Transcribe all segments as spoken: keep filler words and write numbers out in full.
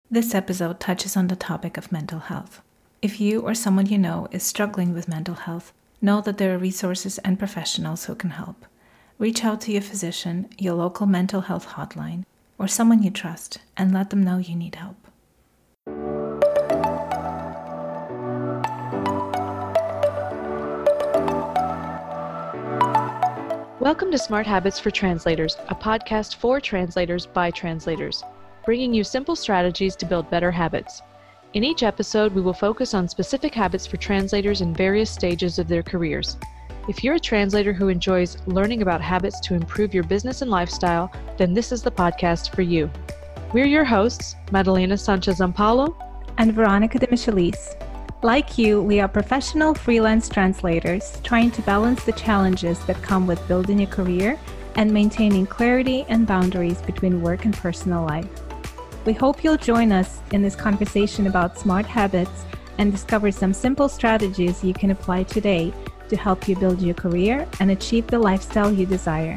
This episode touches on the topic of mental health. If you or someone you know is struggling with mental health, know that there are resources and professionals who can help. Reach out to your physician, your local mental health hotline, or someone you trust, and let them know you need help. Welcome to Smart Habits for Translators, a podcast for translators by translators, bringing you simple strategies to build better habits. In each episode, we will focus on specific habits for translators in various stages of their careers. If you're a translator who enjoys learning about habits to improve your business and lifestyle, then this is the podcast for you. We're your hosts, Madalena Sanchez-Ampalo and Veronica de Michelis. Like you, we are professional freelance translators trying to balance the challenges that come with building a career and maintaining clarity and boundaries between work and personal life. We hope you'll join us in this conversation about smart habits and discover some simple strategies you can apply today to help you build your career and achieve the lifestyle you desire.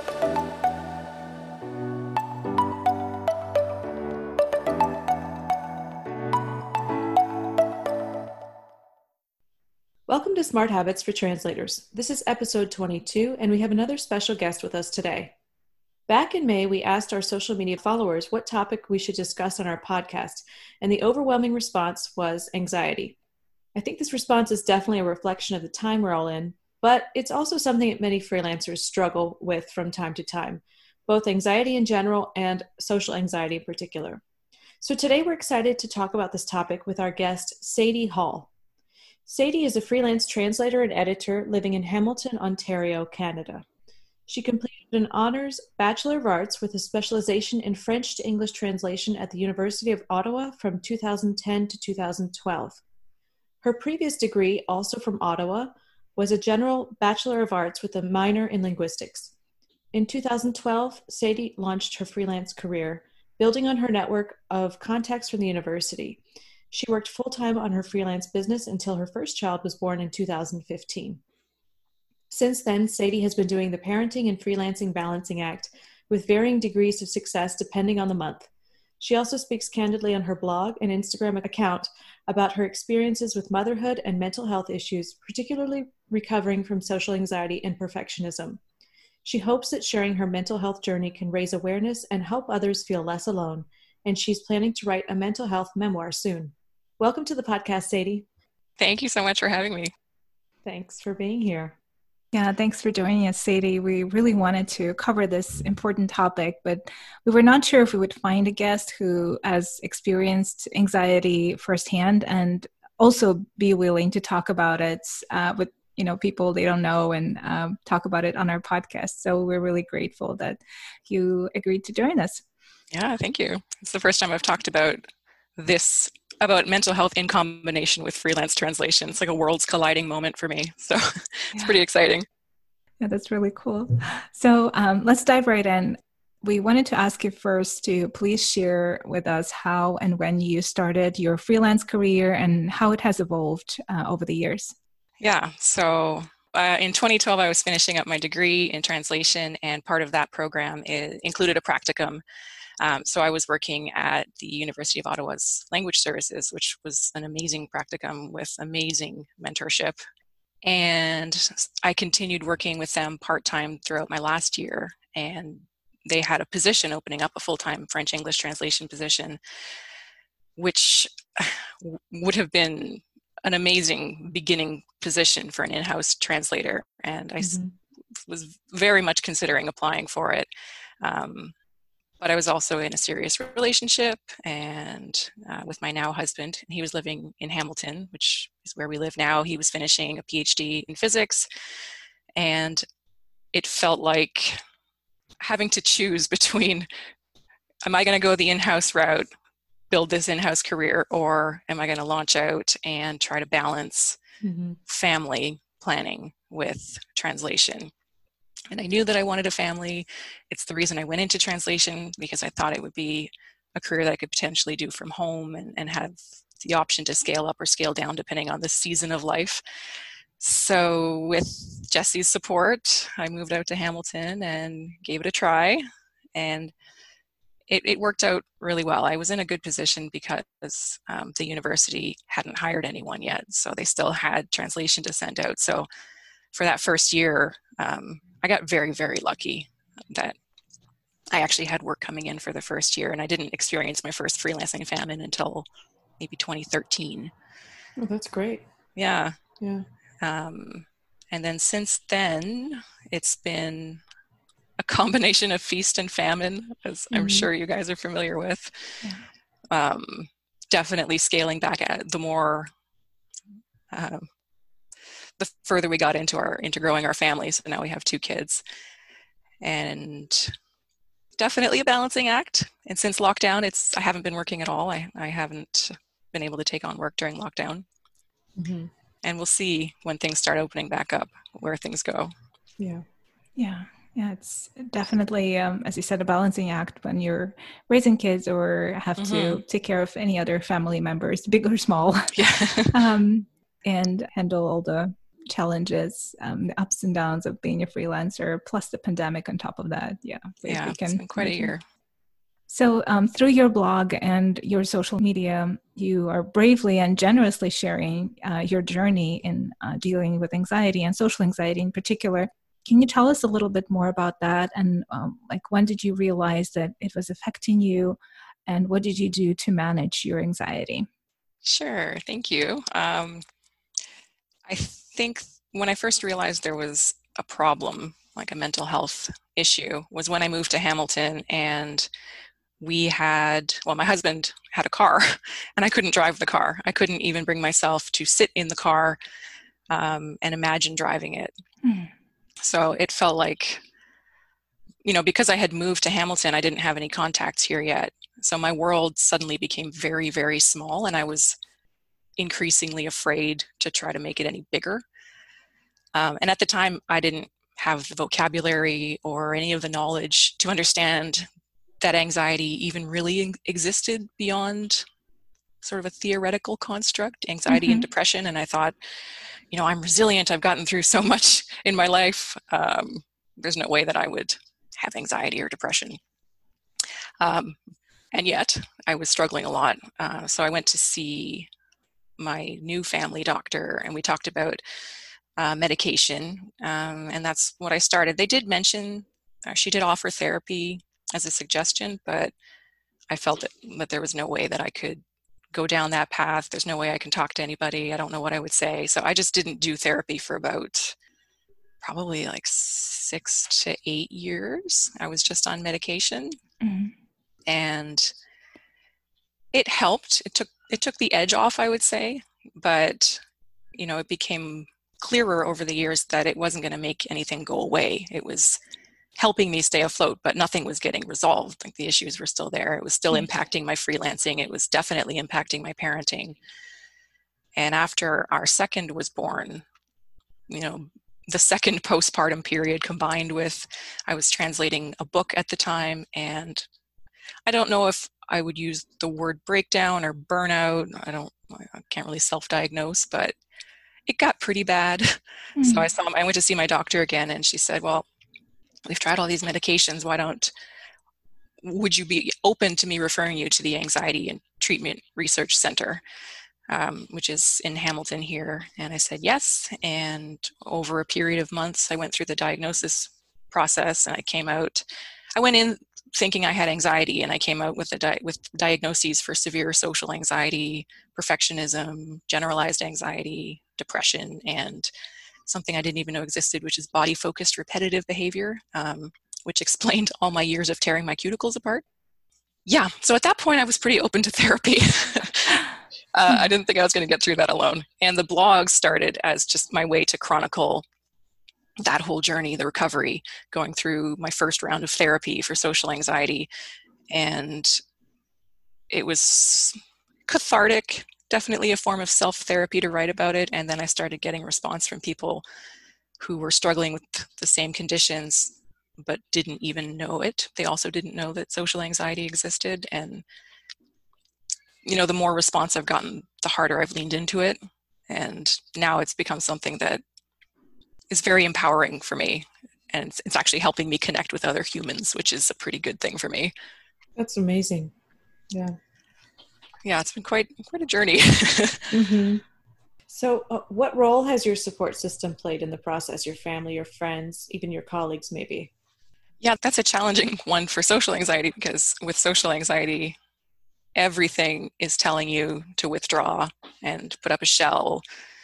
Welcome to Smart Habits for Translators. This is episode twenty-two, and we have another special guest with us today. Back in May, we asked our social media followers what topic we should discuss on our podcast, and the overwhelming response was anxiety. I think this response is definitely a reflection of the time we're all in, but it's also something that many freelancers struggle with from time to time, both anxiety in general and social anxiety in particular. So today we're excited to talk about this topic with our guest, Sadie Hall. Sadie is a freelance translator and editor living in Hamilton, Ontario, Canada. She completed an honors Bachelor of Arts with a specialization in French to English translation at the University of Ottawa from two thousand ten to two thousand twelve. Her previous degree, also from Ottawa, was a general Bachelor of Arts with a minor in linguistics. In two thousand twelve, Sadie launched her freelance career, building on her network of contacts from the university. She worked full-time on her freelance business until her first child was born in two thousand fifteen. Since then, Sadie has been doing the parenting and freelancing balancing act with varying degrees of success depending on the month. She also speaks candidly on her blog and Instagram account about her experiences with motherhood and mental health issues, particularly recovering from social anxiety and perfectionism. She hopes that sharing her mental health journey can raise awareness and help others feel less alone, and she's planning to write a mental health memoir soon. Welcome to the podcast, Sadie. Thank you so much for having me. Thanks for being here. Yeah, thanks for joining us, Sadie. We really wanted to cover this important topic, but we were not sure if we would find a guest who has experienced anxiety firsthand and also be willing to talk about it uh, with you know people they don't know and um, talk about it on our podcast. So we're really grateful that you agreed to join us. Yeah, thank you. It's the first time I've talked about this, about mental health in combination with freelance translation. It's like a worlds colliding moment for me. So it's yeah. pretty exciting. Yeah, that's really cool. So um, let's dive right in. We wanted to ask you first to please share with us how and when you started your freelance career and how it has evolved uh, over the years. Yeah, so uh, in twenty twelve, I was finishing up my degree in translation, and part of that program is, included a practicum. Um, so I was working at the University of Ottawa's Language Services, which was an amazing practicum with amazing mentorship. And I continued working with them part-time throughout my last year. And they had a position opening up, a full-time French-English translation position, which would have been an amazing beginning position for an in-house translator. And I mm-hmm. was very much considering applying for it. Um, But I was also in a serious relationship and uh, with my now husband. He was living in Hamilton, which is where we live now. He was finishing a PhD in physics. And it felt like having to choose between, am I going to go the in-house route, build this in-house career, or am I going to launch out and try to balance mm-hmm. family planning with translation? And I knew that I wanted a family. It's the reason I went into translation, because I thought it would be a career that I could potentially do from home and, and have the option to scale up or scale down depending on the season of life. So with Jesse's support, I moved out to Hamilton and gave it a try. And it, it worked out really well. I was in a good position because um, the university hadn't hired anyone yet, so they still had translation to send out. So for that first year, um, I got very, very lucky that I actually had work coming in for the first year, and I didn't experience my first freelancing famine until maybe twenty thirteen. Oh, that's great. Yeah. Yeah. Um, and then since then, it's been a combination of feast and famine, as mm-hmm. I'm sure you guys are familiar with. Yeah. Um, definitely scaling back at the more, uh, the further we got into our into growing our families. So now we have two kids, and definitely a balancing act. And since lockdown, it's I haven't been working at all. I, I haven't been able to take on work during lockdown. Mm-hmm. And we'll see when things start opening back up where things go. Yeah. Yeah. Yeah. It's definitely, um, as you said, a balancing act when you're raising kids or have mm-hmm. to take care of any other family members, big or small. Yeah. um, and handle all the challenges, um, the ups and downs of being a freelancer, plus the pandemic on top of that. Yeah. Yeah. It's been quite a year. So um, through your blog and your social media, you are bravely and generously sharing uh, your journey in uh, dealing with anxiety and social anxiety in particular. Can you tell us a little bit more about that? And um, like, when did you realize that it was affecting you? And what did you do to manage your anxiety? Sure. Thank you. Um, I think when I first realized there was a problem, like a mental health issue, was when I moved to Hamilton, and we had, well, my husband had a car and I couldn't drive the car. I couldn't even bring myself to sit in the car um, and imagine driving it. Mm. So it felt like, you know, because I had moved to Hamilton, I didn't have any contacts here yet. So my world suddenly became very, very small, and I was increasingly afraid to try to make it any bigger. Um, and at the time, I didn't have the vocabulary or any of the knowledge to understand that anxiety even really existed beyond sort of a theoretical construct, anxiety mm-hmm. and depression. And I thought, you know, I'm resilient. I've gotten through so much in my life. Um, there's no way that I would have anxiety or depression. Um, and yet I was struggling a lot. Uh, so I went to see my new family doctor, and we talked about uh, medication. Um, and that's what I started. They did mention, uh, she did offer therapy as a suggestion, but I felt that, that there was no way that I could go down that path. There's no way I can talk to anybody. I don't know what I would say. So I just didn't do therapy for about probably like six to eight years. I was just on medication. Mm-hmm. And it helped. It took it took the edge off, I would say. But, you know, it became clearer over the years that it wasn't going to make anything go away. It was helping me stay afloat, but nothing was getting resolved. Like, the issues were still there. It was still impacting my freelancing. It was definitely impacting my parenting. And after our second was born, you know, the second postpartum period combined with, I was translating a book at the time, and I don't know if I would use the word breakdown or burnout. I don't, I can't really self-diagnose, but it got pretty bad. Mm-hmm. So I saw, I went to see my doctor again, and she said, well, we've tried all these medications. Why don't, would you be open to me referring you to the Anxiety and Treatment Research Center, um, which is in Hamilton here? And I said yes. And over a period of months, I went through the diagnosis process, and I came out, I went in thinking I had anxiety, and I came out with the di- with diagnoses for severe social anxiety, perfectionism, generalized anxiety, depression, and something I didn't even know existed, which is body-focused repetitive behavior, um, which explained all my years of tearing my cuticles apart. Yeah, so at that point, I was pretty open to therapy. uh, I didn't think I was going to get through that alone. And the blog started as just my way to chronicle that whole journey, the recovery, going through my first round of therapy for social anxiety. And it was cathartic, definitely a form of self-therapy to write about it. And then I started getting response from people who were struggling with the same conditions, but didn't even know it. They also didn't know that social anxiety existed. And, you know, the more response I've gotten, the harder I've leaned into it. And now it's become something that is very empowering for me. And it's, it's actually helping me connect with other humans, which is a pretty good thing for me. That's amazing. Yeah. Yeah, it's been quite quite a journey. Mm-hmm. So, uh, what role has your support system played in the process? Your family, your friends, even your colleagues, maybe? Yeah, that's a challenging one for social anxiety because with social anxiety, everything is telling you to withdraw and put up a shell,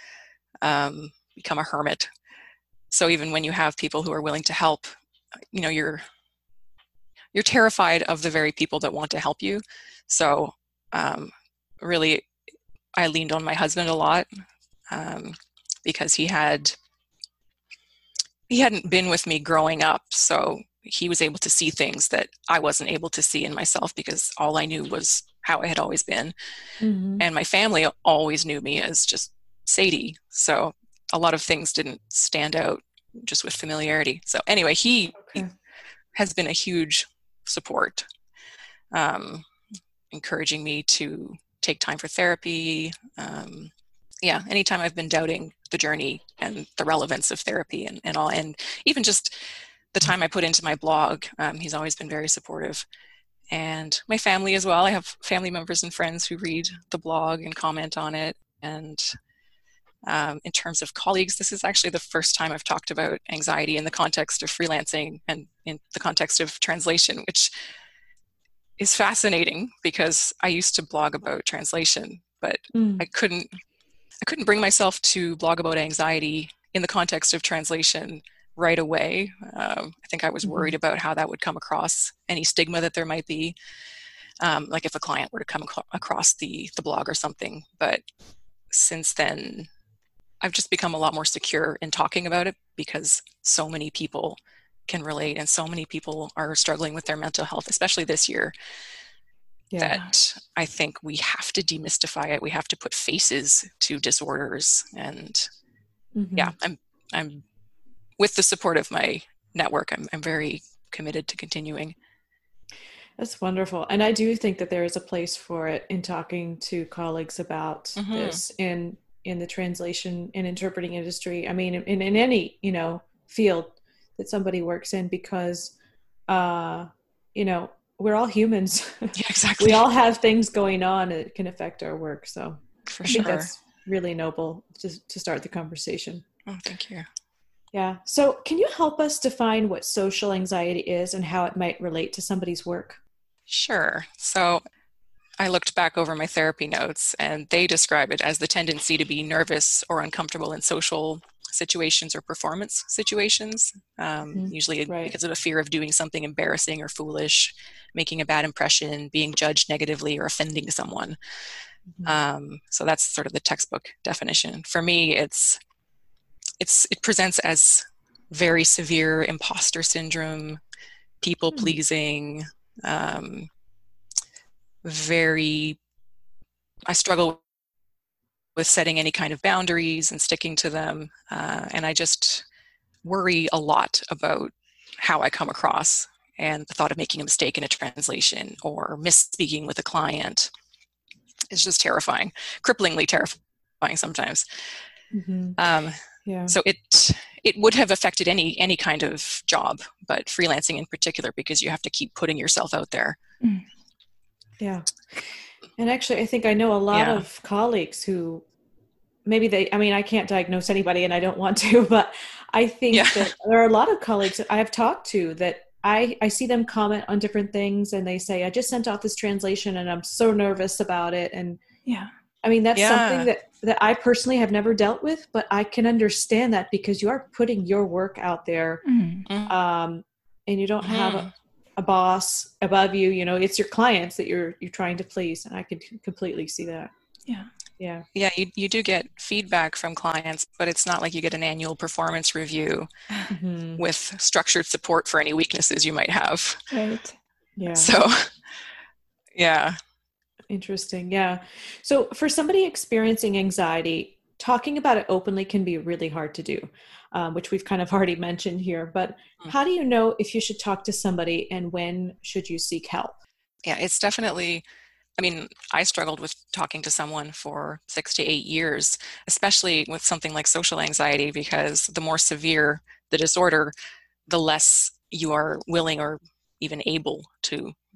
um, become a hermit. So even when you have people who are willing to help, you know, you're you're terrified of the very people that want to help you. So um, really, I leaned on my husband a lot um, because he had he hadn't been with me growing up, so he was able to see things that I wasn't able to see in myself because all I knew was how I had always been. Mm-hmm. And my family always knew me as just Sadie. So a lot of things didn't stand out just with familiarity. So anyway, he, Okay. he has been a huge support, um, encouraging me to take time for therapy. Um, yeah, anytime I've been doubting the journey and the relevance of therapy and, and all, and even just the time I put into my blog, um, he's always been very supportive. And my family as well. I have family members and friends who read the blog and comment on it. And um, in terms of colleagues, this is actually the first time I've talked about anxiety in the context of freelancing and in the context of translation, which is fascinating because I used to blog about translation, but Mm. I couldn't I couldn't bring myself to blog about anxiety in the context of translation right away. Um, I think I was worried Mm-hmm. about how that would come across, any stigma that there might be, um, like if a client were to come ac- across the the blog or something. But since then, I've just become a lot more secure in talking about it because so many people can relate and so many people are struggling with their mental health, especially this year, Yeah. that I think we have to demystify it. We have to put faces to disorders. And Mm-hmm. yeah, I'm I'm with the support of my network, I'm I'm very committed to continuing. That's wonderful. And I do think that there is a place for it in talking to colleagues about Mm-hmm. this in in the translation and interpreting industry. I mean, in, in any, you know, field that somebody works in, because uh, you know, we're all humans. Yeah, exactly. We all have things going on that can affect our work. So For I think sure. that's really noble to to start the conversation. Oh, thank you. Yeah. So can you help us define what social anxiety is and how it might relate to somebody's work? Sure. So I looked back over my therapy notes and they describe it as the tendency to be nervous or uncomfortable in social situations or performance situations, um, Mhm. usually Right. because of a fear of doing something embarrassing or foolish, making a bad impression, being judged negatively, or offending someone. Mhm. Um, so that's sort of the textbook definition. For me, it's it's it presents as very severe imposter syndrome, people pleasing, um, very. I struggle with setting any kind of boundaries and sticking to them, uh, and I just worry a lot about how I come across and the thought of making a mistake in a translation or misspeaking with a client is just terrifying, cripplingly terrifying sometimes. Mm-hmm. Um, Yeah. so it it would have affected any any kind of job, but freelancing in particular because you have to keep putting yourself out there. Mm. Yeah. And actually, I think I know a lot Yeah. of colleagues who maybe they, I mean, I can't diagnose anybody and I don't want to, but I think Yeah. that there are a lot of colleagues that I have talked to that I, I see them comment on different things and they say, I just sent off this translation and I'm so nervous about it. And Yeah. I mean, that's Yeah. something that, that I personally have never dealt with, but I can understand that because you are putting your work out there, Mm. um, and you don't Mm-hmm. have a, a boss above you. You know, it's your clients that you're you're trying to please, and I could completely see that. Yeah. Yeah. Yeah, you, you do get feedback from clients, but it's not like you get an annual performance review Mm-hmm. with structured support for any weaknesses you might have. Right. Yeah. So, yeah. Interesting. Yeah. So for somebody experiencing anxiety, talking about it openly can be really hard to do, um, which we've kind of already mentioned here. But how do you know if you should talk to somebody and when should you seek help? Yeah, it's definitely, I mean, I struggled with talking to someone for six to eight years, especially with something like social anxiety, because the more severe the disorder, the less you are willing or even able to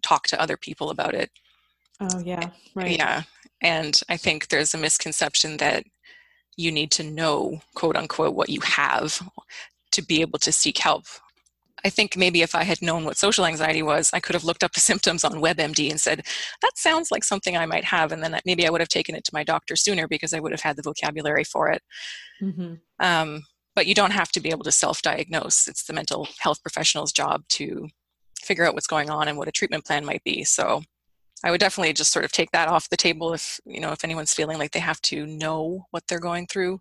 talk to other people about it. Oh, yeah, right. Yeah. And I think there's a misconception that you need to know, quote unquote, what you have to be able to seek help. I think maybe if I had known what social anxiety was, I could have looked up the symptoms on WebMD and said, that sounds like something I might have. And then maybe I would have taken it to my doctor sooner because I would have had the vocabulary for it. Mm-hmm. Um, but you don't have to be able to self-diagnose. It's the mental health professional's job to figure out what's going on and what a treatment plan might be. So I would definitely just sort of take that off the table if, you know, if anyone's feeling like they have to know what they're going through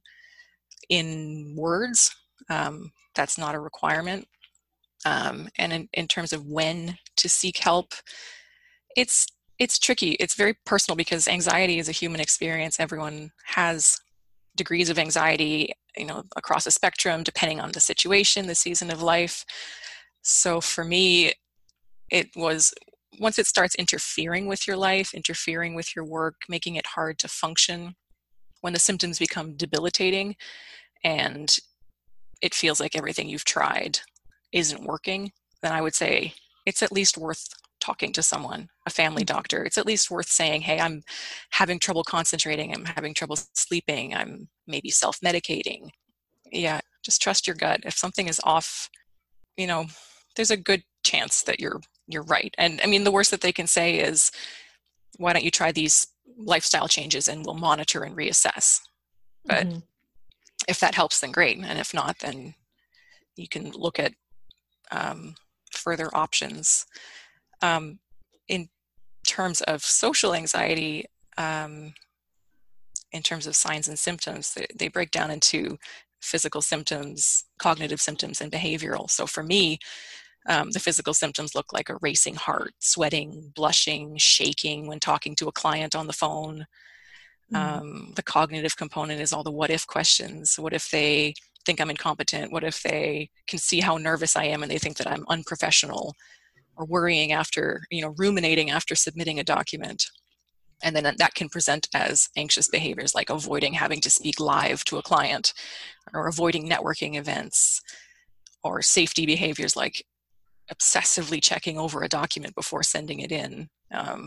in words. Um, that's not a requirement. Um, and in, in terms of when to seek help, it's it's tricky. It's very personal because anxiety is a human experience. Everyone has degrees of anxiety, you know, across a spectrum, depending on the situation, the season of life. So for me, it was, once it starts interfering with your life, interfering with your work, making it hard to function, when the symptoms become debilitating and it feels like everything you've tried isn't working, then I would say it's at least worth talking to someone, a family doctor. It's at least worth saying, hey, I'm having trouble concentrating. I'm having trouble sleeping. I'm maybe self-medicating. Yeah, just trust your gut. If something is off, you know, there's a good chance that you're you're right. And I mean, the worst that they can say is, why don't you try these lifestyle changes and we'll monitor and reassess. But mm-hmm. if that helps, then great. And if not, then you can look at um, further options. Um, in terms of social anxiety, um, in terms of signs and symptoms, they, they break down into physical symptoms, cognitive symptoms, and behavioral. So for me, um, the physical symptoms look like a racing heart, sweating, blushing, shaking when talking to a client on the phone. Mm. Um, the cognitive component is all the what if questions. What if they think I'm incompetent? What if they can see how nervous I am and they think that I'm unprofessional? Or worrying after, you know, ruminating after submitting a document. And then that can present as anxious behaviors like avoiding having to speak live to a client, or avoiding networking events, or safety behaviors like obsessively checking over a document before sending it in. Um,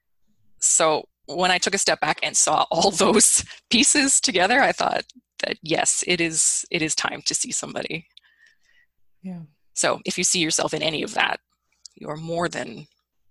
so when I took a step back and saw all those pieces together, I thought that yes, it is it is time to see somebody. Yeah. So if you see yourself in any of that, you're more than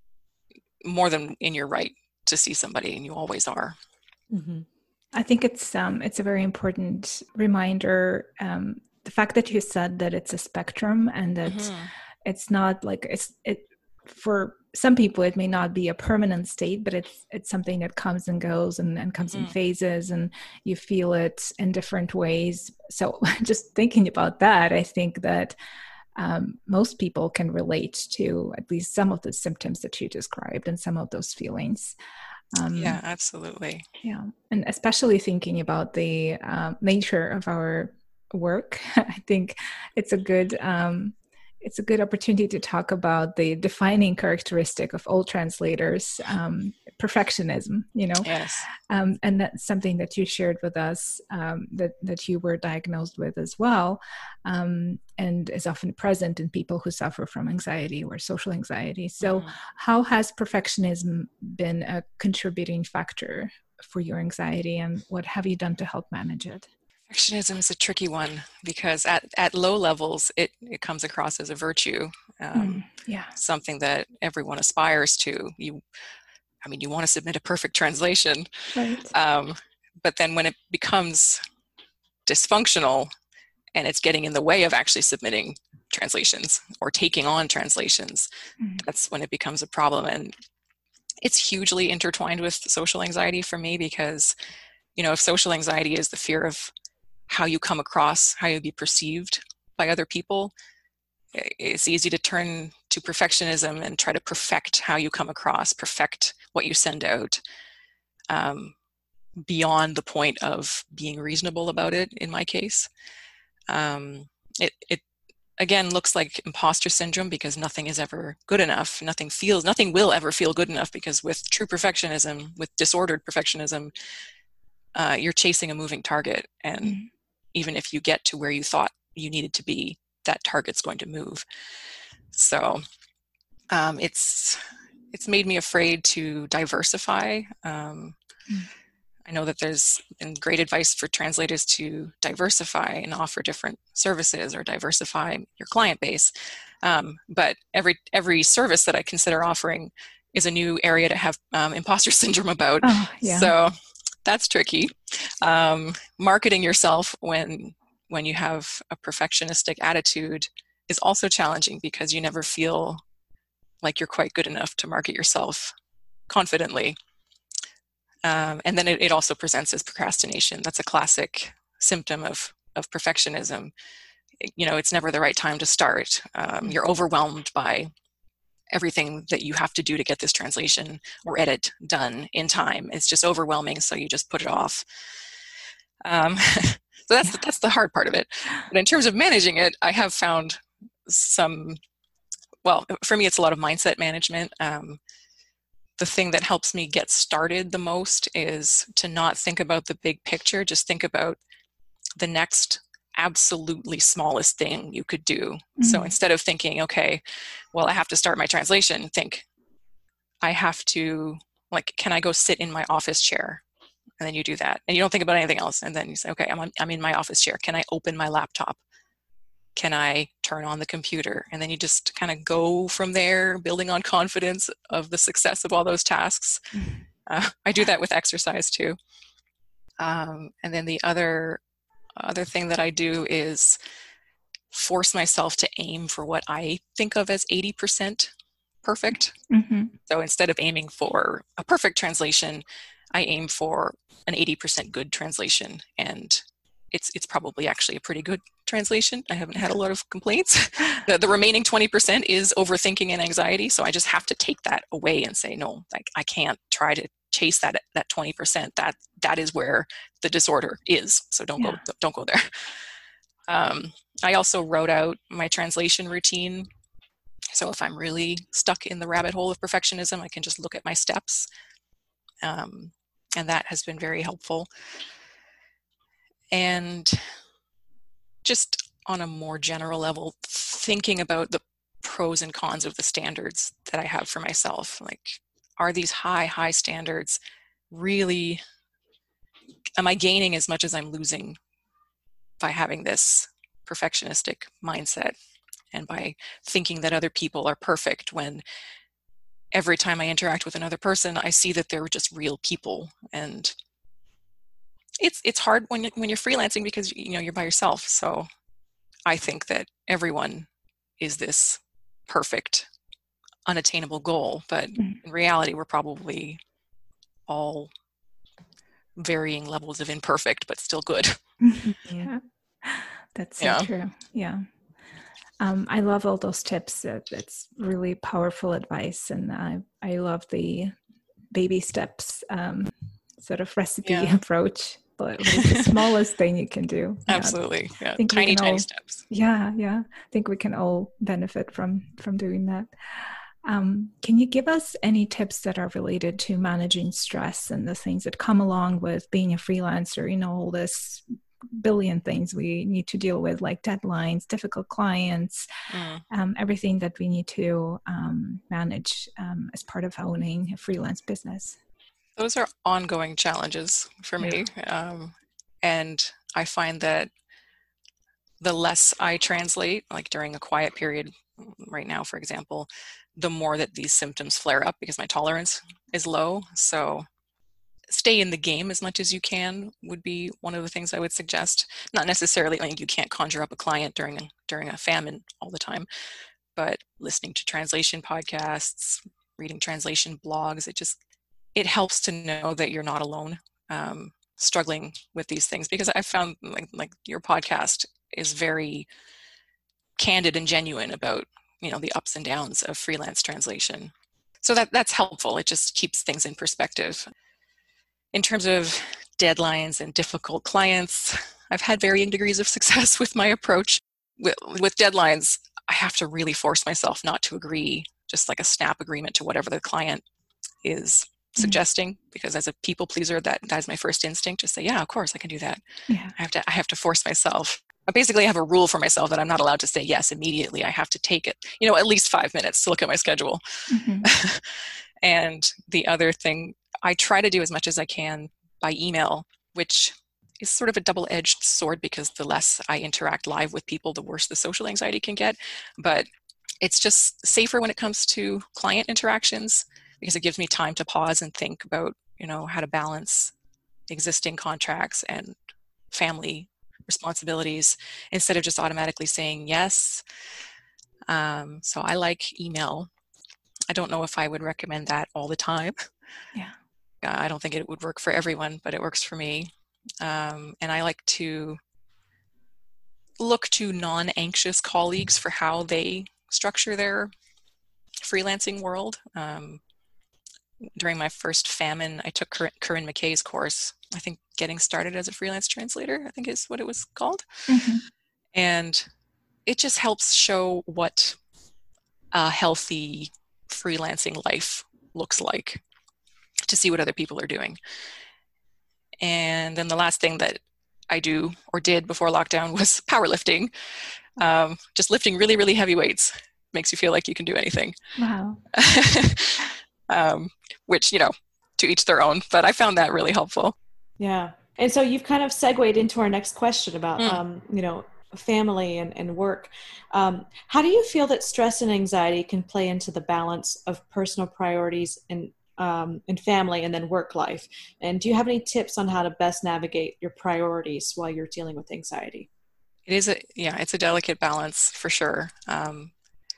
more than in your right to see somebody, and you always are. Mm-hmm. I think it's um, it's a very important reminder. Um, the fact that you said that it's a spectrum and that mm-hmm. it's not like it's it for some people it may not be a permanent state, but it's it's something that comes and goes and, and comes mm-hmm. in phases, and you feel it in different ways. So just thinking about that, I think that Um, most people can relate to at least some of the symptoms that you described and some of those feelings. Um, yeah, absolutely. Yeah. And especially thinking about the uh, nature of our work, I think it's a good, um, it's a good opportunity to talk about the defining characteristic of all translators, um, perfectionism, you know, yes. um, and that's something that you shared with us, um, that, that you were diagnosed with as well, um, and is often present in people who suffer from anxiety or social anxiety. So mm-hmm. how has perfectionism been a contributing factor for your anxiety, and what have you done to help manage it? Perfectionism is a tricky one because at, at low levels, it, it comes across as a virtue, um, mm, yeah. something that everyone aspires to. You, I mean, you want to submit a perfect translation, right. um, but then when it becomes dysfunctional and it's getting in the way of actually submitting translations or taking on translations, mm. that's when it becomes a problem. And it's hugely intertwined with social anxiety for me because, you know, if social anxiety is the fear of how you come across, how you'll be perceived by other people, it's easy to turn to perfectionism and try to perfect how you come across, perfect what you send out, um, beyond the point of being reasonable about it, in my case. Um, it, it, again, looks like imposter syndrome because nothing is ever good enough. Nothing feels, nothing will ever feel good enough because with true perfectionism, with disordered perfectionism, uh, you're chasing a moving target. And mm-hmm. even if you get to where you thought you needed to be, that target's going to move. So um, it's it's made me afraid to diversify. Um, Mm. I know that there's been great advice for translators to diversify and offer different services or diversify your client base. Um, but every every service that I consider offering is a new area to have um, imposter syndrome about. Oh, yeah. So that's tricky. Um, marketing yourself when when you have a perfectionistic attitude is also challenging because you never feel like you're quite good enough to market yourself confidently. Um, and then it, it also presents as procrastination. That's a classic symptom of, of perfectionism. You know, it's never the right time to start. Um, you're overwhelmed by everything that you have to do to get this translation or edit done in time. It's just overwhelming, so you just put it off. Um, so that's, yeah. that's the hard part of it. But in terms of managing it, I have found some, well, for me, it's a lot of mindset management. Um, the thing that helps me get started the most is to not think about the big picture, just think about the next absolutely smallest thing you could do. Mm-hmm. So instead of thinking, okay, well, I have to start my translation, think, I have to, like, can I go sit in my office chair? And then you do that. And you don't think about anything else. And then you say, okay, I'm, on, I'm in my office chair. Can I open my laptop? Can I turn on the computer? And then you just kind of go from there, building on confidence of the success of all those tasks. Uh, I do that with exercise too. Um, and then the other other thing that I do is force myself to aim for what I think of as eighty percent perfect. Mm-hmm. So instead of aiming for a perfect translation, I aim for an eighty percent good translation. And it's it's probably actually a pretty good translation. I haven't had a lot of complaints. The, the remaining twenty percent is overthinking and anxiety. So I just have to take that away and say, no, like, I can't try to chase that that twenty percent. That that is where the disorder is. So don't yeah. go don't go there. Um, I also wrote out my translation routine. So if I'm really stuck in the rabbit hole of perfectionism, I can just look at my steps. Um, and that has been very helpful. And just on a more general level, thinking about the pros and cons of the standards that I have for myself. Like, are these high, high standards really, am I gaining as much as I'm losing by having this perfectionistic mindset and by thinking that other people are perfect when every time I interact with another person, I see that they're just real people. And it's it's hard when you, when you're freelancing because, you know, you're by yourself. So I think that everyone is this perfect, unattainable goal, but mm. in reality, we're probably all varying levels of imperfect, but still good. Yeah, that's so yeah. true. Yeah. Um, I love all those tips. It's really powerful advice. And I, I love the baby steps um, sort of recipe yeah. approach. But it's the smallest thing you can do. Absolutely. Yeah. Yeah. Tiny, tiny all, steps. Yeah. Yeah. I think we can all benefit from, from doing that. Um, can you give us any tips that are related to managing stress and the things that come along with being a freelancer? You know, all this billion things we need to deal with, like deadlines, difficult clients, mm. um, everything that we need to um, manage um, as part of owning a freelance business. Those are ongoing challenges for me. Yeah. Um, and I find that the less I translate, like during a quiet period right now, for example, the more that these symptoms flare up because my tolerance is low. So stay in the game as much as you can would be one of the things I would suggest. Not necessarily, like, you can't conjure up a client during a, during a famine all the time, but listening to translation podcasts, reading translation blogs, it just, it helps to know that you're not alone um, struggling with these things, because I found like, like your podcast is very candid and genuine about, you know, the ups and downs of freelance translation. So that that's helpful. It just keeps things in perspective. In terms of deadlines and difficult clients, I've had varying degrees of success with my approach. With, with deadlines, I have to really force myself not to agree, just like a snap agreement to whatever the client is mm-hmm. suggesting, because as a people pleaser, that that's my first instinct to say, yeah, of course I can do that. Yeah. I have to I have to force myself. I basically have a rule for myself that I'm not allowed to say yes immediately. I have to take it, you know, at least five minutes to look at my schedule. Mm-hmm. And the other thing, I try to do as much as I can by email, which is sort of a double-edged sword because the less I interact live with people, the worse the social anxiety can get. But it's just safer when it comes to client interactions because it gives me time to pause and think about, you know, how to balance existing contracts and family responsibilities instead of just automatically saying yes. Um, so I like email. I don't know if I would recommend that all the time. Yeah. Uh, I don't think it would work for everyone, but it works for me. Um, and I like to look to non-anxious colleagues for how they structure their freelancing world. Um, during my first famine, I took Corinne McKay's course. I think Getting Started as a Freelance Translator, I think is what it was called. Mm-hmm. And it just helps show what a healthy freelancing life looks like to see what other people are doing. And then the last thing that I do or did before lockdown was powerlifting. Um, just lifting really, really heavy weights makes you feel like you can do anything. Wow. um, which, you know, to each their own, but I found that really helpful. Yeah. And so you've kind of segued into our next question about, mm. um, you know, family and, and work. Um, how do you feel that stress and anxiety can play into the balance of personal priorities and, um, and family and then work life? And do you have any tips on how to best navigate your priorities while you're dealing with anxiety? It is a, yeah, it's a delicate balance for sure. Um,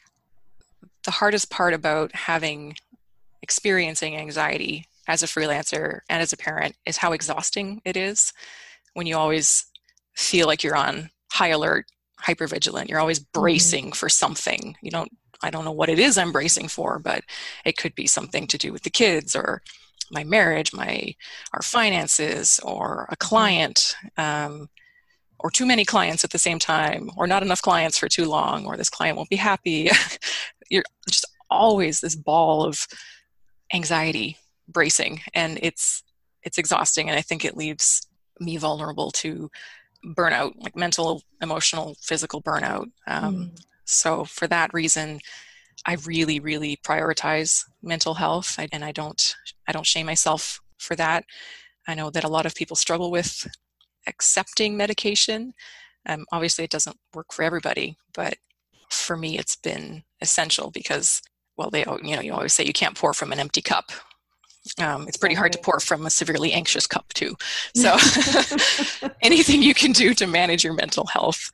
the hardest part about having experiencing anxiety as a freelancer and as a parent is how exhausting it is when you always feel like you're on high alert, hypervigilant. You're always bracing mm-hmm. for something. You don't, I don't know what it is I'm bracing for, but it could be something to do with the kids or my marriage, my, our finances, or a client, um, or too many clients at the same time, or not enough clients for too long, or this client won't be happy. You're just always this ball of anxiety bracing, and it's it's exhausting, and I think it leaves me vulnerable to burnout, like mental, emotional, physical burnout. Um, mm. So for that reason, I really, really prioritize mental health, I, and I don't I don't shame myself for that. I know that a lot of people struggle with accepting medication. Um, obviously, it doesn't work for everybody, but for me, it's been essential because, well, they you know you always say you can't pour from an empty cup. Um, it's pretty hard to pour from a severely anxious cup too. So anything you can do to manage your mental health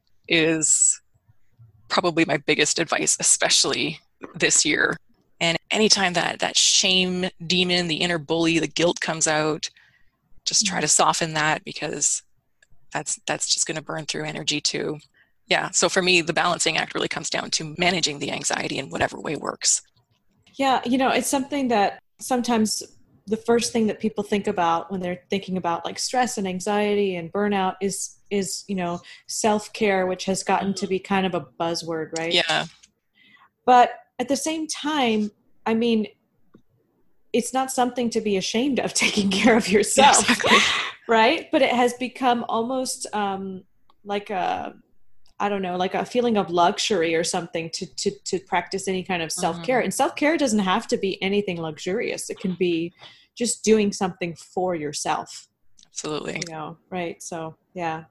is probably my biggest advice, especially this year. And anytime that that shame demon, the inner bully, the guilt comes out, just try to soften that, because that's that's just going to burn through energy too. Yeah. So for me, the balancing act really comes down to managing the anxiety in whatever way works. Yeah. You know, it's something that sometimes the first thing that people think about when they're thinking about like stress and anxiety and burnout is, is, you know, self-care, which has gotten to be kind of a buzzword, right? Yeah. But at the same time, I mean, it's not something to be ashamed of, taking care of yourself, exactly. Right? But it has become almost um, like a, I don't know, like a feeling of luxury or something to to to practice any kind of self-care. Mm-hmm. And self-care doesn't have to be anything luxurious. It can be just doing something for yourself. Absolutely. You know, right? So, yeah.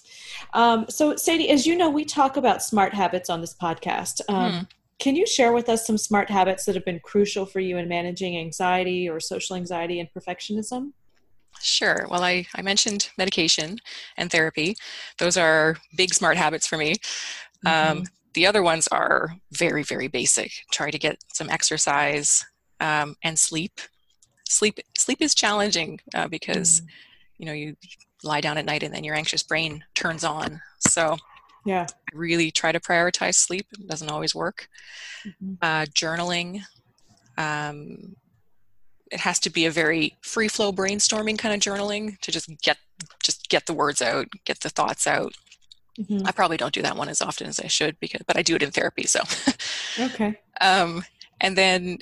Um, so, Sadie, as you know, we talk about smart habits on this podcast. Um, hmm. Can you share with us some smart habits that have been crucial for you in managing anxiety or social anxiety and perfectionism? Sure. Well, I, I mentioned medication and therapy. Those are big smart habits for me. Mm-hmm. Um, the other ones are very, very basic. Try to get some exercise um, and sleep. Sleep sleep is challenging uh, because, mm. you know, you lie down at night and then your anxious brain turns on. So yeah, I really try to prioritize sleep. It doesn't always work. Mm-hmm. Uh, journaling. Um, It has to be a very free flow brainstorming kind of journaling to just get just get the words out, get the thoughts out. Mm-hmm. I probably don't do that one as often as I should, because but I do it in therapy. So okay. um, and then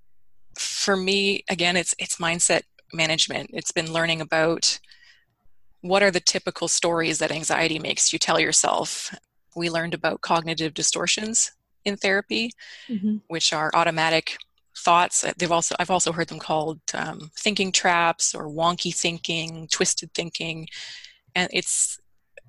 for me, again, it's it's mindset management. It's been learning about what are the typical stories that anxiety makes you tell yourself? We learned about cognitive distortions in therapy, mm-hmm. which are automatic thoughts. They've also I've also heard them called um, thinking traps or wonky thinking, twisted thinking, and it's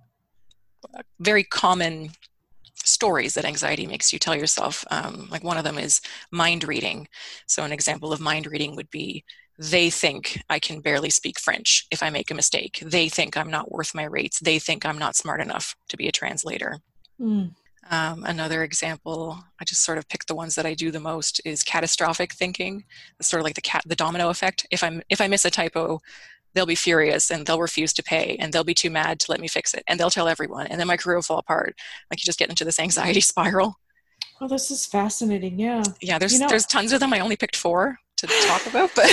very common stories that anxiety makes you tell yourself. Um, like one of them is mind reading. So an example of mind reading would be, they think I can barely speak French if I make a mistake. They think I'm not worth my rates. They think I'm not smart enough to be a translator. Mm. Um, another example, I just sort of picked the ones that I do the most, is catastrophic thinking. It's sort of like the cat, the domino effect. If I'm if I miss a typo, they'll be furious and they'll refuse to pay and they'll be too mad to let me fix it and they'll tell everyone and then my career will fall apart. Like you just get into this anxiety spiral. Oh, this is fascinating. Yeah. Yeah. There's, you know, there's tons of them. I only picked four to talk about, but.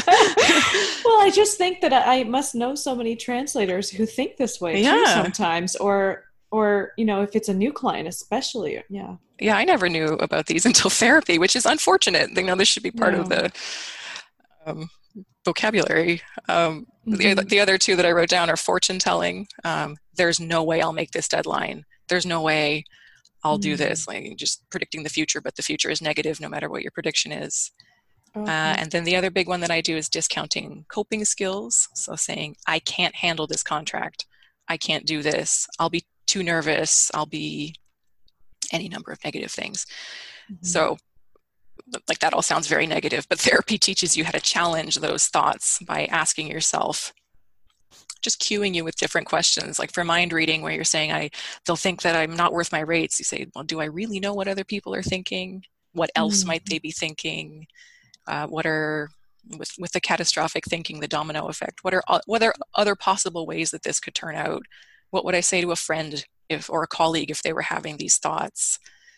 Well, I just think that I must know so many translators who think this way yeah. too sometimes, or, or, you know, if it's a new client, especially. Yeah. Yeah. I never knew about these until therapy, which is unfortunate. You know, this should be part no. of the, um, vocabulary. Um, mm-hmm. the, the other two that I wrote down are fortune telling. Um, there's no way I'll make this deadline. There's no way I'll mm-hmm. do this. Like just predicting the future, but the future is negative no matter what your prediction is. Okay. Uh, and then the other big one that I do is discounting coping skills. So saying, I can't handle this contract. I can't do this. I'll be too nervous. I'll be any number of negative things. Mm-hmm. So like that all sounds very negative, but therapy teaches you how to challenge those thoughts by asking yourself, just cueing you with different questions. Like for mind reading, where you're saying, I, they'll think that I'm not worth my rates. You say, well, do I really know what other people are thinking? What else mm-hmm. might they be thinking? Uh, what are, with, with the catastrophic thinking, the domino effect, what are, what are other possible ways that this could turn out? What would I say to a friend if, or a colleague if they were having these thoughts?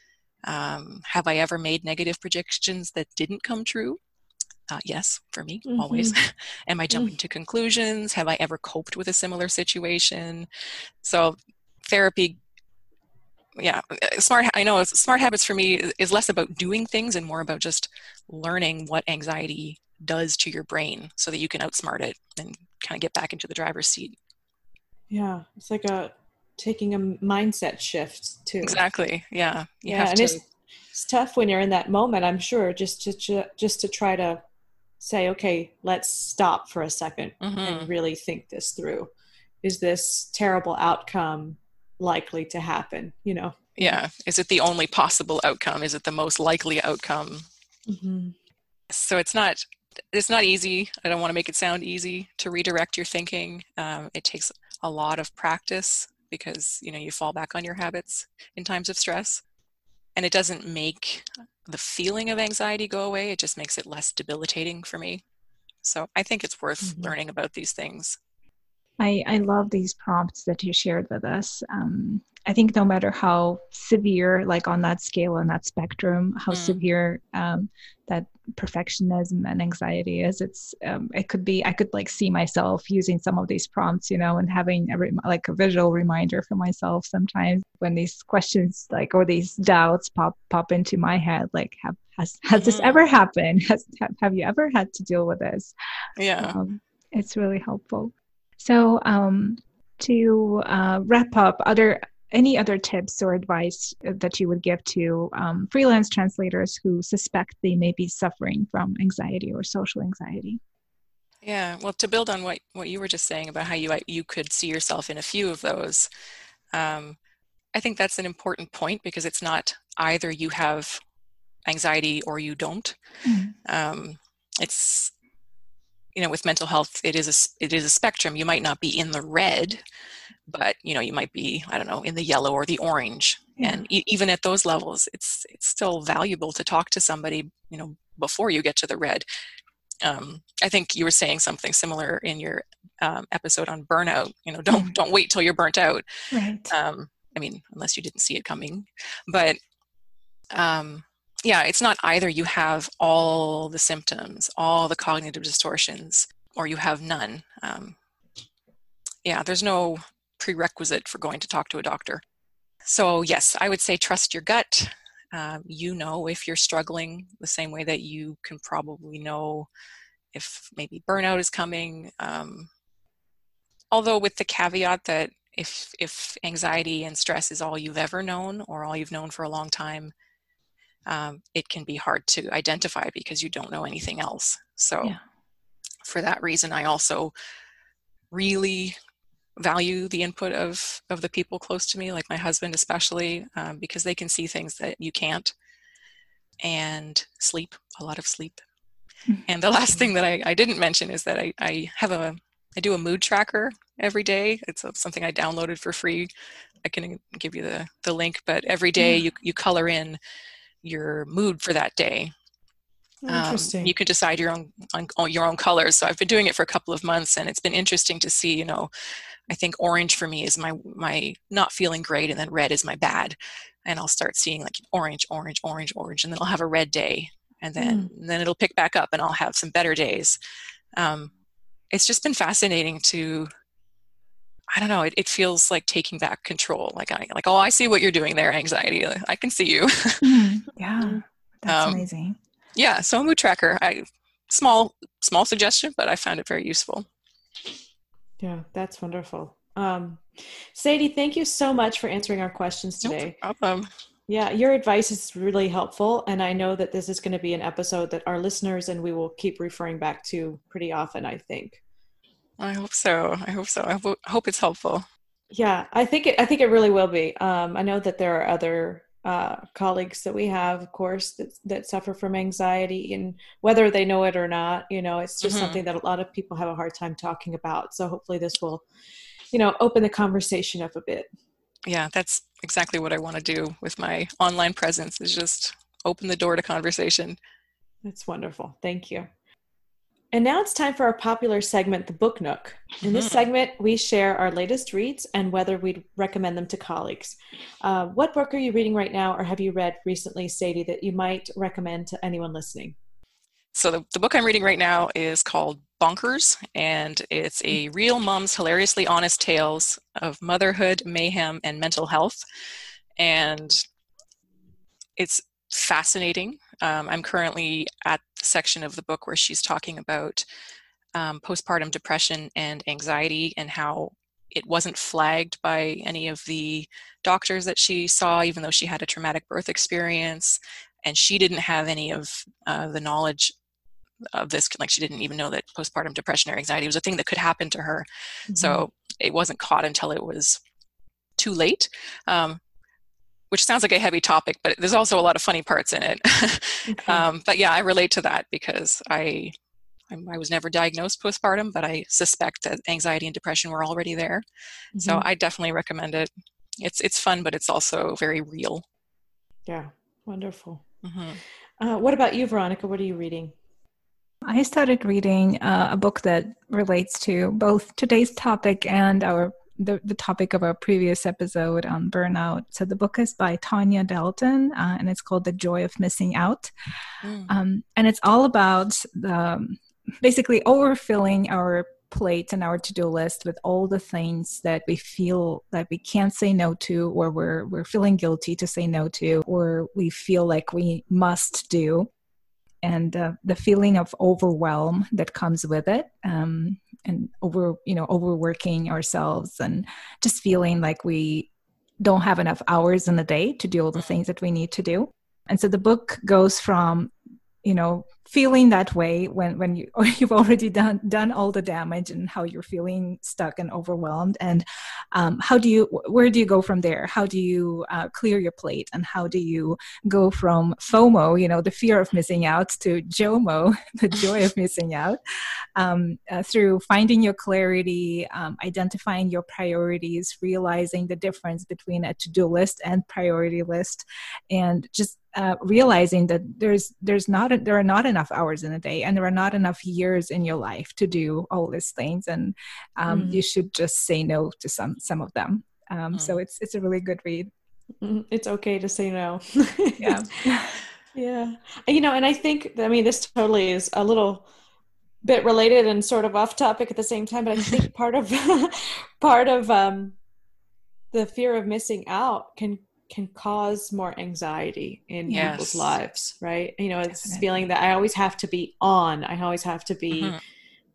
Um, have I ever made negative predictions that didn't come true? Uh, yes, for me, mm-hmm. always. Am I jumping mm-hmm. to conclusions? Have I ever coped with a similar situation? So therapy, yeah, smart. I know smart habits for me is less about doing things and more about just learning what anxiety does to your brain so that you can outsmart it and kind of get back into the driver's seat. Yeah, it's like a taking a mindset shift too. Exactly. Yeah. You yeah. have and to... it's, it's tough when you're in that moment, I'm sure, just to, just to try to say, okay, let's stop for a second mm-hmm. and really think this through. Is this terrible outcome likely to happen? You know? Yeah. Is it the only possible outcome? Is it the most likely outcome? Mm-hmm. So it's not, it's not easy. I don't want to make it sound easy to redirect your thinking. Um, it takes a lot of practice, because, you know, you fall back on your habits in times of stress, and it doesn't make the feeling of anxiety go away. It just makes it less debilitating for me. So I think it's worth mm-hmm. learning about these things. I, I love these prompts that you shared with us. Um, I think no matter how severe, like on that scale, on that spectrum, how mm. severe um, that perfectionism and anxiety is, it's um, it could be, I could like see myself using some of these prompts, you know, and having a re- like a visual reminder for myself sometimes when these questions like, or these doubts pop pop into my head, like have has has mm-hmm. this ever happened? Has have, have you ever had to deal with this? Yeah, um, it's really helpful. So um, to uh, wrap up, other any other tips or advice that you would give to um, freelance translators who suspect they may be suffering from anxiety or social anxiety? Yeah, well, to build on what, what you were just saying about how you you could see yourself in a few of those, um, I think that's an important point, because it's not either you have anxiety or you don't. Mm-hmm. Um, it's you know, with mental health, it is a, it is a spectrum. You might not be in the red, but, you know, you might be, I don't know, in the yellow or the orange. Yeah. And e- even at those levels, it's it's still valuable to talk to somebody, you know, before you get to the red. Um, I think you were saying something similar in your um, episode on burnout. You know, don't, don't wait till you're burnt out. Right. Um, I mean, unless you didn't see it coming. But um, yeah, it's not either you have all the symptoms, all the cognitive distortions, or you have none. Um, yeah, there's no prerequisite for going to talk to a doctor. So yes, I would say trust your gut. Um, you know if you're struggling the same way that you can probably know if maybe burnout is coming. Um, although with the caveat that if if anxiety and stress is all you've ever known or all you've known for a long time, um, it can be hard to identify because you don't know anything else. So Yeah. for that reason, I also really value the input of of the people close to me, like my husband especially, um, because they can see things that you can't. And sleep, a lot of sleep. Mhm. And the last thing that I, I didn't mention is that I, I have a I do a mood tracker every day. It's a, something I downloaded for free. I can give you the, the link, but every day Yeah. you you color in your mood for that day. Interesting. Um, you can decide your own on, your own colors. So I've been doing it for a couple of months, and it's been interesting to see. You know, I think orange for me is my my not feeling great, and then red is my bad. And I'll start seeing like orange, orange, orange, orange, and then I'll have a red day, and then Mm. and then it'll pick back up, and I'll have some better days. Um, it's just been fascinating to. I don't know. It, it feels like taking back control. Like I like, oh, I see what you're doing there, anxiety. I can see you. Mhm. Yeah, that's Um, amazing. Yeah, so a mood tracker. I small small suggestion, but I found it very useful. Yeah, that's wonderful. Um, Sadie, thank you so much for answering our questions today. No problem. Yeah, your advice is really helpful, and I know that this is going to be an episode that our listeners and we will keep referring back to pretty often, I think. I hope so. I hope so. I ho- hope it's helpful. Yeah, I think it, I think it really will be. Um, I know that there are other uh, colleagues that we have, of course, that that suffer from anxiety, and whether they know it or not, you know, it's just Mhm. something that a lot of people have a hard time talking about. So hopefully this will, you know, open the conversation up a bit. Yeah, that's exactly what I want to do with my online presence is just open the door to conversation. That's wonderful. Thank you. And now it's time for our popular segment, the Book Nook. In this Mhm. segment, we share our latest reads and whether we'd recommend them to colleagues. Uh, what book are you reading right now, or have you read recently, Sadie, that you might recommend to anyone listening? So the, the book I'm reading right now is called Bonkers, and it's a real mom's hilariously honest tales of motherhood, mayhem, and mental health. And it's fascinating. Um, I'm currently at the section of the book where she's talking about um, postpartum depression and anxiety and how it wasn't flagged by any of the doctors that she saw, even though she had a traumatic birth experience. And she didn't have any of uh, the knowledge of this, like she didn't even know that postpartum depression or anxiety was a thing that could happen to her. Mm-hmm. So it wasn't caught until it was too late. Um, which sounds like a heavy topic, but there's also a lot of funny parts in it. Okay. um, but yeah, I relate to that because I I was never diagnosed postpartum, but I suspect that anxiety and depression were already there. Mm-hmm. So I definitely recommend it. It's it's fun, but it's also very real. Yeah, wonderful. Mm-hmm. Uh, what about you, Veronica? What are you reading? I started reading uh, a book that relates to both today's topic and our the, the topic of our previous episode on burnout. So the book is by Tanya Dalton, uh, and it's called The Joy of Missing Out. Mm. Um, and it's all about the, basically overfilling our plate and our to-do list with all the things that we feel that we can't say no to, or we're we're feeling guilty to say no to, or we feel like we must do. And uh, the feeling of overwhelm that comes with it, um, and over, you know, overworking ourselves and just feeling like we don't have enough hours in the day to do all the things that we need to do. And so the book goes from, you know, feeling that way when, when you, or you've already done, done all the damage, and how you're feeling stuck and overwhelmed. And um, how do you, where do you go from there? How do you uh, clear your plate? And how do you go from FOMO, you know, the fear of missing out, to JOMO, the joy of missing out, um, uh, through finding your clarity, um, identifying your priorities, realizing the difference between a to-do list and priority list, and just Uh, realizing that there's there's not a, there are not enough hours in a day, and there are not enough years in your life to do all these things, and um, mm. you should just say no to some some of them. Um, mm. So it's it's a really good read. It's okay to say no. Yeah, yeah. You know, and I think, I mean, this totally is a little bit related and sort of off topic at the same time, but I think part of part of um, the fear of missing out can can cause more anxiety in yes. people's lives, right? You know, it's Definitely. Feeling that I always have to be on. I always have to be, mm-hmm.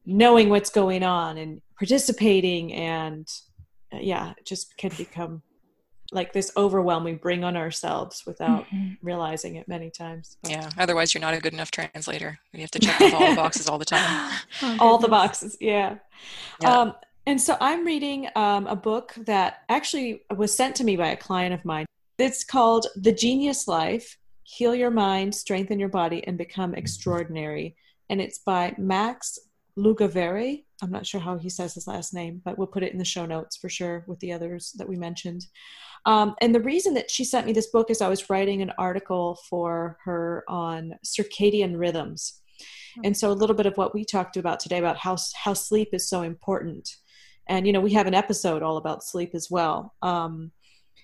knowing what's going on and participating, and uh, yeah, it just can become like this overwhelm we bring on ourselves without mm-hmm. realizing it many times. But. Yeah. Otherwise you're not a good enough translator. You have to check off all the boxes all the time. Oh, all the boxes. Yeah. yeah. Um, and so I'm reading um, a book that actually was sent to me by a client of mine. It's called The Genius Life: Heal Your Mind, Strengthen Your Body, and Become Extraordinary. And it's by Max Lugavere. I'm not sure how he says his last name, but we'll put it in the show notes for sure with the others that we mentioned. Um, and the reason that she sent me this book is I was writing an article for her on circadian rhythms. And so a little bit of what we talked about today about how, how sleep is so important. And, you know, we have an episode all about sleep as well. Um,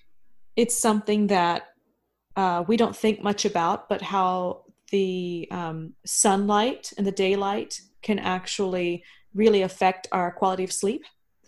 it's something that uh, we don't think much about, but how the um, sunlight and the daylight can actually really affect our quality of sleep.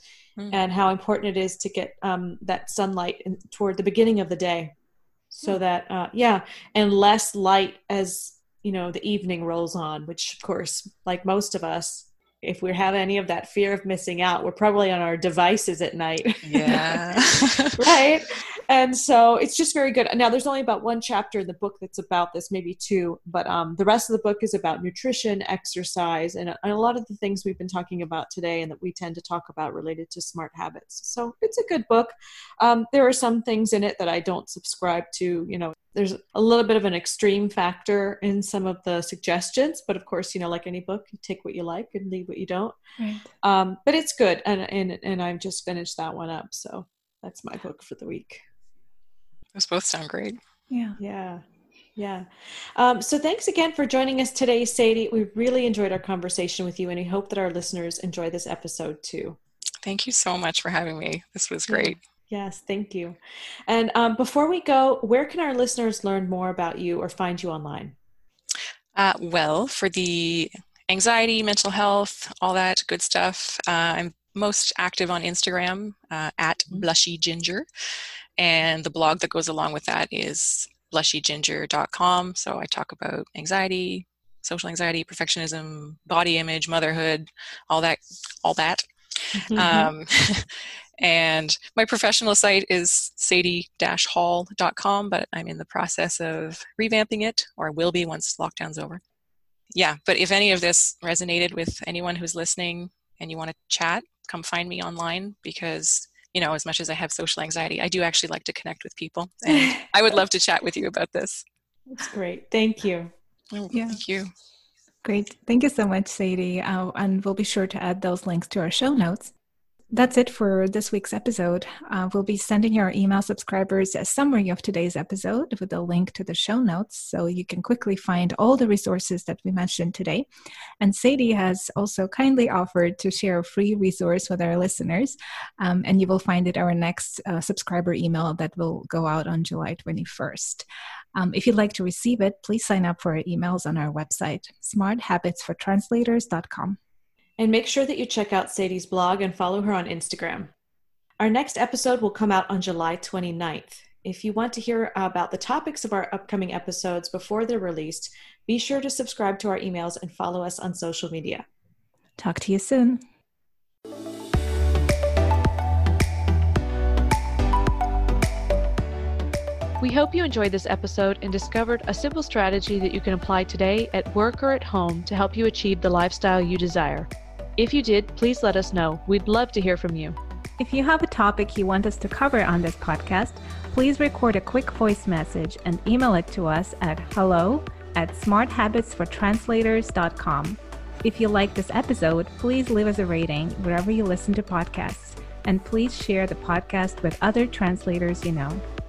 And how important it is to get um, that sunlight in, toward the beginning of the day, so that uh, yeah, and less light as you know the evening rolls on. Which, of course, like most of us, if we have any of that fear of missing out, we're probably on our devices at night. Yeah, right. And so it's just very good. Now, there's only about one chapter in the book that's about this, maybe two, but um, the rest of the book is about nutrition, exercise, and a, and a lot of the things we've been talking about today and that we tend to talk about related to smart habits. So it's a good book. Um, there are some things in it that I don't subscribe to. You know, there's a little bit of an extreme factor in some of the suggestions, but of course, you know, like any book, you take what you like and leave what you don't. Right. Um, but it's good. And, and, and I've just finished that one up. So that's my book for the week. Those both sound great. Yeah. Yeah. Yeah. Um, so thanks again for joining us today, Sadie. We really enjoyed our conversation with you, and we hope that our listeners enjoy this episode too. Thank you so much for having me. This was great. Yes, thank you. And um, before we go, where can our listeners learn more about you or find you online? Uh, well, for the anxiety, mental health, all that good stuff, uh, I'm most active on Instagram uh, at Blushy Ginger. And the blog that goes along with that is blushy ginger dot com. So I talk about anxiety, social anxiety, perfectionism, body image, motherhood, all that, all that. Mm-hmm. Um, and my professional site is sadie dash hall dot com, but I'm in the process of revamping it, or will be once lockdown's over. Yeah, but if any of this resonated with anyone who's listening and you want to chat, come find me online, because you know, as much as I have social anxiety, I do actually like to connect with people. And I would love to chat with you about this. That's great. Thank you. Oh, yeah. Thank you. Great. Thank you so much, Sadie. Uh, and we'll be sure to add those links to our show notes. That's it for this week's episode. Uh, we'll be sending our email subscribers a summary of today's episode with a link to the show notes, so you can quickly find all the resources that we mentioned today. And Sadie has also kindly offered to share a free resource with our listeners, um, and you will find it our next uh, subscriber email that will go out on July twenty-first. Um, if you'd like to receive it, please sign up for our emails on our website, smart habits for translators dot com. And make sure that you check out Sadie's blog and follow her on Instagram. Our next episode will come out on July twenty-ninth. If you want to hear about the topics of our upcoming episodes before they're released, be sure to subscribe to our emails and follow us on social media. Talk to you soon. We hope you enjoyed this episode and discovered a simple strategy that you can apply today at work or at home to help you achieve the lifestyle you desire. If you did, please let us know. We'd love to hear from you. If you have a topic you want us to cover on this podcast, please record a quick voice message and email it to us at hello at smart habits for translators dot com. If you like this episode, please leave us a rating wherever you listen to podcasts, and please share the podcast with other translators you know.